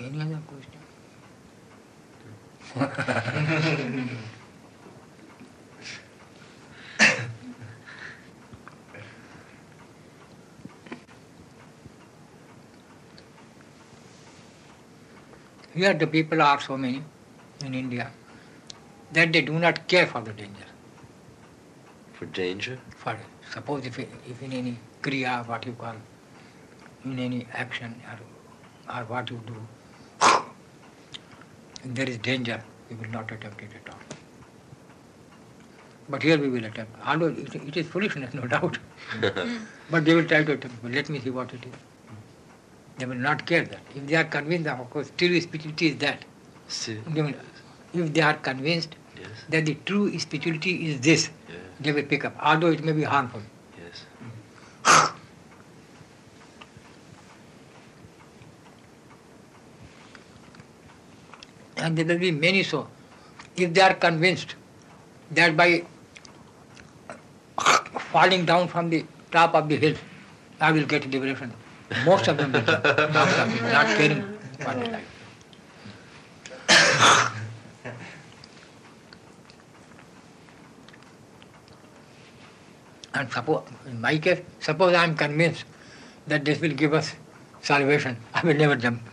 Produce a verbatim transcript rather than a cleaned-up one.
Any other question? Here the people are so many in India that they do not care for the danger. For danger? For suppose if, if in any kriya, what you call, in any action or, or what you do, and there is danger, we will not attempt it at all. But here we will attempt. Although it, it is foolishness, no doubt. But they will try to attempt. But let me see what it is. They will not care that. If they are convinced, of course, true spirituality is that. See. They will, if they are convinced Yes. that the true spirituality is this, Yeah. they will pick up, although it may be harmful. Yes. And there will be many so. If they are convinced that by falling down from the top of the hill, I will get liberation, most of them will jump, most of them not caring for their life. And suppose, in my case, suppose I am convinced that this will give us salvation, I will never jump.